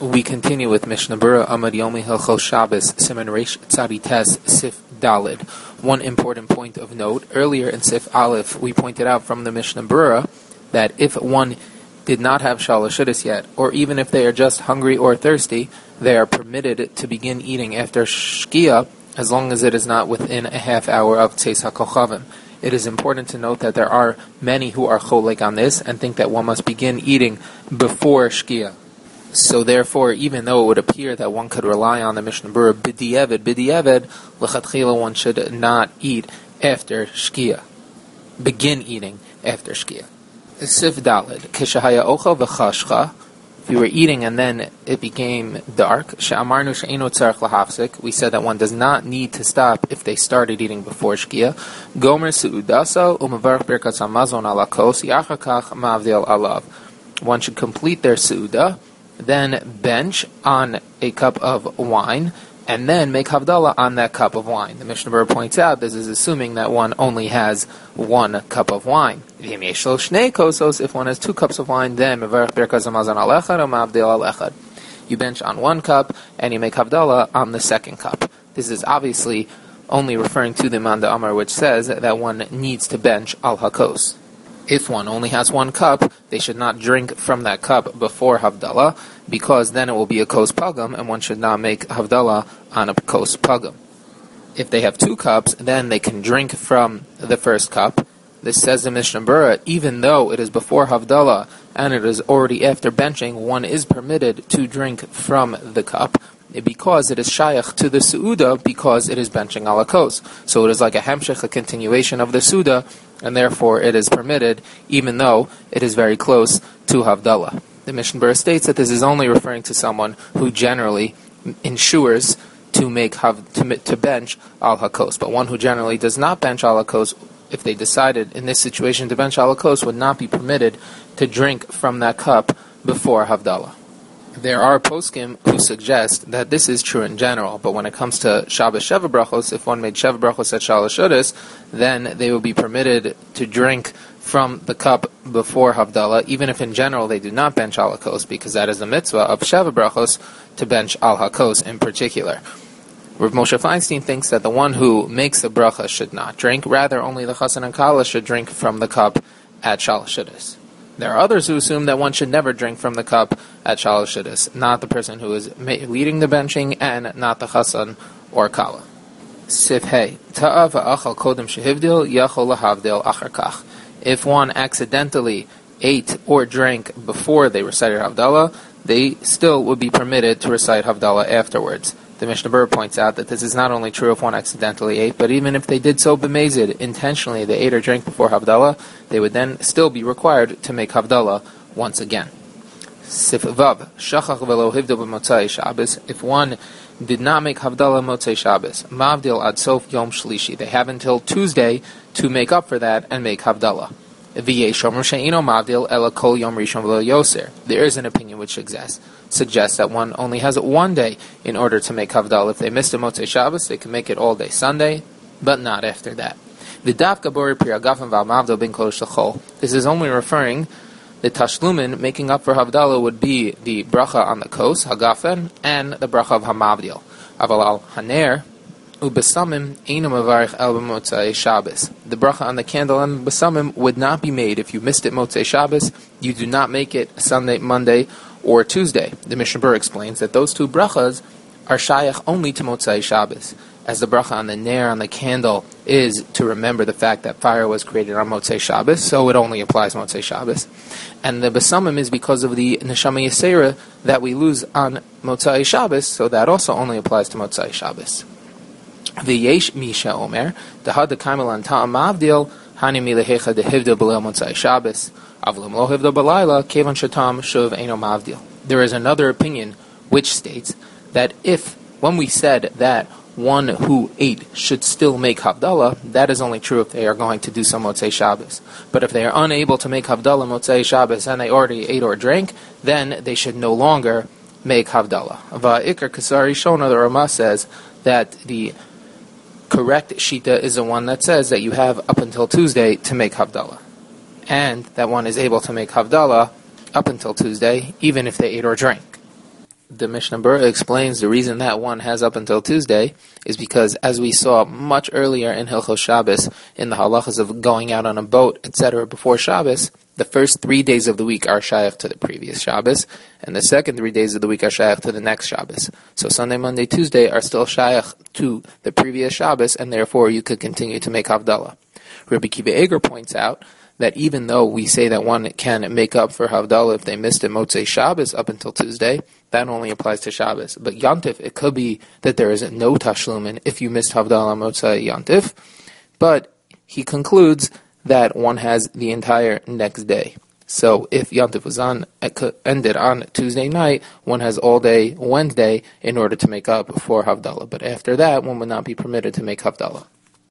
We continue with Mishnah Berurah Amud Yomi Hilchos Shabbos Siman Reish Tzadi Tes Sif Dalid. One important point of note: earlier in Sif Aleph, we pointed out from the Mishnah Berurah that if one did not have Shalosh Shudas yet, or even if they are just hungry or thirsty, they are permitted to begin eating after Shkia, as long as it is not within a half hour of Tzeis HaKochavim. It is important to note that there are many who are cholek on this and think that one must begin eating before Shkia. So therefore, even though it would appear that one could rely on the Mishnah Berurah b'diavad, l'chatchila one should not eat after Shkia. Begin eating after Shkia. Sif Dalid, kishahaya ochel v'chashcha, if you were eating and then it became dark, she'amarnu she'enu tzarech lahafsik, we said that one does not need to stop if they started eating before Shkia. Gomer su'udasa u'mavarach birkat hamazon ala kos, yachar kach ma'avdil alav. One should complete their su'udah, then bench on a cup of wine, and then make Havdalah on that cup of wine. The Mishnah Berurah points out this is assuming that one only has one cup of wine. If one has 2 cups of wine, then you bench on 1 cup, and you make Havdalah on the 2nd cup. This is obviously only referring to the Manda Amar, which says that one needs to bench al hakos. If one only has 1 cup, they should not drink from that cup before Havdalah, because then it will be a kos pagam, and one should not make Havdalah on a kos pagam. If they have 2 cups, then they can drink from the first cup. This says in Mishnah Berurah, even though it is before Havdalah and it is already after benching, one is permitted to drink from the cup, because it is shayach to the su'udah, because it is benching ala kos. So it is like a hemshech, a continuation of the su'udah, and therefore it is permitted, even though it is very close to Havdalah. The Mishnah Berurah states that this is only referring to someone who generally ensures to bench al hakos, but one who generally does not bench al hakos, if they decided in this situation to bench al hakos, would not be permitted to drink from that cup before Havdalah. There are poskim who suggest that this is true in general, but when it comes to Shabbos Sheva Brachos, if one made Sheva Brachos at Shalosh Shudas, then they will be permitted to drink from the cup before Havdalah, even if in general they do not bench al hakos, because that is the mitzvah of Sheva Brachos to bench al hakos in particular. Rav Moshe Feinstein thinks that the one who makes the bracha should not drink, rather only the chassan and kala should drink from the cup at Shalosh Shudas. There are others who assume that one should never drink from the cup at Shalosh Shudas, not the person who is leading the benching and not the chassan or kala. Sif Hey, Ta'a va'achal kodem shehivdil yachol lahavdil achar kach. If one accidentally ate or drank before they recited Havdalah, they still would be permitted to recite Havdalah afterwards. The Mishnah Berurah points out that this is not only true if one accidentally ate, but even if they did so b'mezid, intentionally they ate or drank before Havdalah, they would then still be required to make Havdalah once again. Sif Vav, Shachach velo hivdil b'motzai Shabbos. If one did not make Havdalah motzei Shabbos, Mavdil ad sof yom shlishi, they have until Tuesday to make up for that and make Havdalah. There is an opinion which suggests that one only has 1 day in order to make Havdalah. If they missed a Motzei Shabbos, they can make it all day Sunday, but not after that. This is only referring, the Tashlumin making up for Havdalah would be the bracha on the kos, Hagafen, and the bracha of Hamavdil. Aval al Haner, Ubesamim einu mavarich el b'motzei Shabbos. The bracha on the candle and besamim would not be made if you missed it Motzei Shabbos. You do not make it Sunday, Monday, or Tuesday. The Mishnah Berurah explains that those 2 brachas are shayach only to Motzei Shabbos, as the bracha on the ner on the candle is to remember the fact that fire was created on Motzei Shabbos, so it only applies Motzei Shabbos. And the besamim is because of the neshama yesera that we lose on Motzei Shabbos, so that also only applies to Motzei Shabbos. V'yesh misha omer dahad dekamel an ta'am mavdil hani milehecha dehivdil b'leil motzai Shabbos avlim lo hivdil b'layla kevan shatam shuv eino mavdil. There is another opinion which states that if, when we said that one who ate should still make Havdalah, that is only true if they are going to do some Motzei Shabbos. But if they are unable to make Havdalah Motzei Shabbos and they already ate or drank, then they should no longer make Havdalah. Va'ikar Kasari Shona, the Ramah says that the correct shita is the one that says that you have up until Tuesday to make Havdalah, and that one is able to make Havdalah up until Tuesday, even if they ate or drank. The Mishnah Berurah explains the reason that one has up until Tuesday is because, as we saw much earlier in Hilchos Shabbos, in the halachas of going out on a boat, etc., before Shabbos, the first 3 days of the week are shaykh to the previous Shabbos, and the second 3 days of the week are shaykh to the next Shabbos. So Sunday, Monday, Tuesday are still shaykh to the previous Shabbos, and therefore you could continue to make Havdalah. Rabbi Kiva Eger points out that even though we say that one can make up for Havdalah if they missed a Motzei Shabbos up until Tuesday, that only applies to Shabbos. But Yantif, it could be that there is no Tashlumin if you missed Havdalah Motzei Yantif. But he concludes that one has the entire next day. So if Yantif was ended on Tuesday night, one has all day Wednesday in order to make up for Havdalah. But after that, one would not be permitted to make Havdalah.